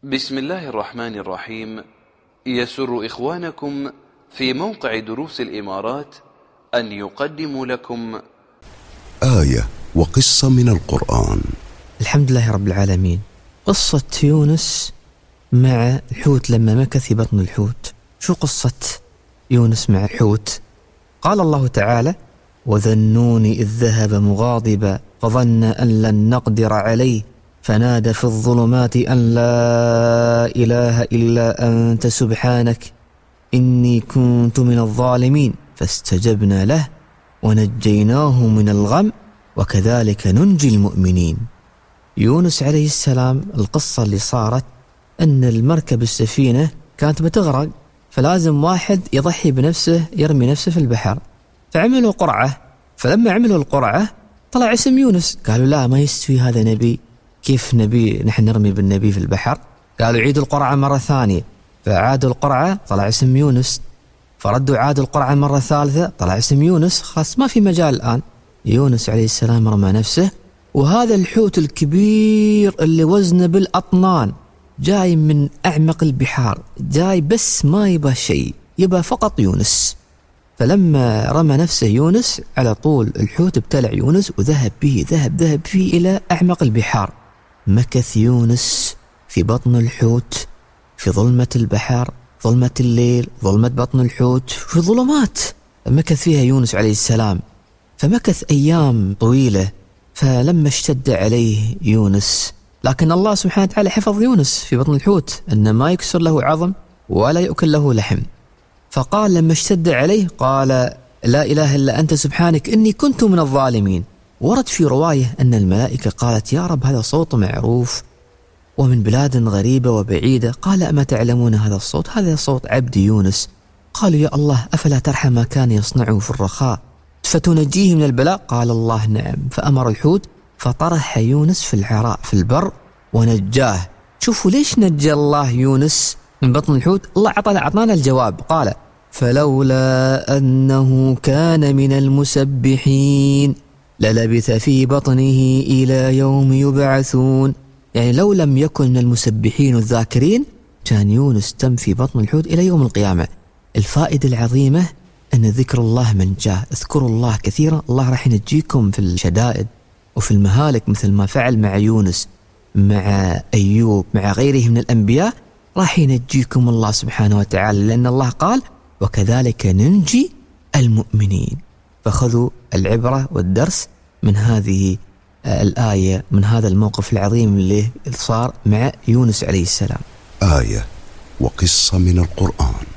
بسم الله الرحمن الرحيم. يسر إخوانكم في موقع دروس الإمارات أن يقدموا لكم آية وقصة من القرآن. الحمد لله رب العالمين. قصة يونس مع الحوت لما مكث في بطن الحوت. شو قصة يونس مع الحوت؟ قال الله تعالى: وذا النون إذ ذهب مغاضبا فظن أن لن نقدر عليه فنادى في الظلمات أن لا إله إلا أنت سبحانك إني كنت من الظالمين فاستجبنا له ونجيناه من الغم وكذلك ننجي المؤمنين. يونس عليه السلام القصة اللي صارت أن المركب السفينة كانت بتغرق، فلازم واحد يضحي بنفسه يرمي نفسه في البحر، فعملوا قرعة. فلما عملوا القرعة طلع اسم يونس. قالوا لا، ما يستوي، هذا نبي، كيف نبي نحن نرمي بالنبي في البحر؟ قالوا عيدوا القرعة مرة ثانية، فعادوا القرعة طلع اسم يونس، فردوا عادوا القرعة مرة ثالثة طلع اسم يونس. خلاص ما في مجال الآن. يونس عليه السلام رمى نفسه، وهذا الحوت الكبير اللي وزنه بالأطنان جاي من أعمق البحار، جاي بس ما يبى شيء، يبى فقط يونس. فلما رمى نفسه يونس على طول الحوت ابتلع يونس وذهب به ذهب فيه إلى أعمق البحار. مكث يونس في بطن الحوت في ظلمة البحر، ظلمة الليل، ظلمة بطن الحوت، في ظلمات مكث فيها يونس عليه السلام. فمكث أيام طويلة. فلما اشتد عليه يونس، لكن الله سبحانه وتعالى حفظ يونس في بطن الحوت أن ما يكسر له عظم ولا يؤكل له لحم. فقال لما اشتد عليه قال: لا إله إلا أنت سبحانك إني كنت من الظالمين. ورد في رواية أن الملائكة قالت: يا رب، هذا صوت معروف ومن بلاد غريبة وبعيدة. قال: أما تعلمون هذا الصوت؟ هذا صوت عبد يونس. قالوا: يا الله، أفلا ترحم ما كان يصنعه في الرخاء فتنجيه من البلاء؟ قال الله: نعم. فأمر الحوت فطرح يونس في العراء في البر ونجاه. شوفوا ليش نجى الله يونس من بطن الحوت. الله أعطانا الجواب، قال: فلولا أنه كان من المسبحين للبث في بطنه إلى يوم يبعثون. يعني لو لم يكن من المسبحين الذاكرين كان يونس تم في بطن الحوت إلى يوم القيامة. الفائدة العظيمة أن ذكر الله منجاه. اذكروا الله كثيرا، الله راح ينجيكم في الشدائد وفي المهالك، مثل ما فعل مع يونس، مع أيوب، مع غيره من الأنبياء. راح ينجيكم الله سبحانه وتعالى، لأن الله قال: وكذلك ننجي المؤمنين. فخذوا العبرة والدرس من هذه الآية، من هذا الموقف العظيم اللي صار مع يونس عليه السلام. آية وقصة من القرآن.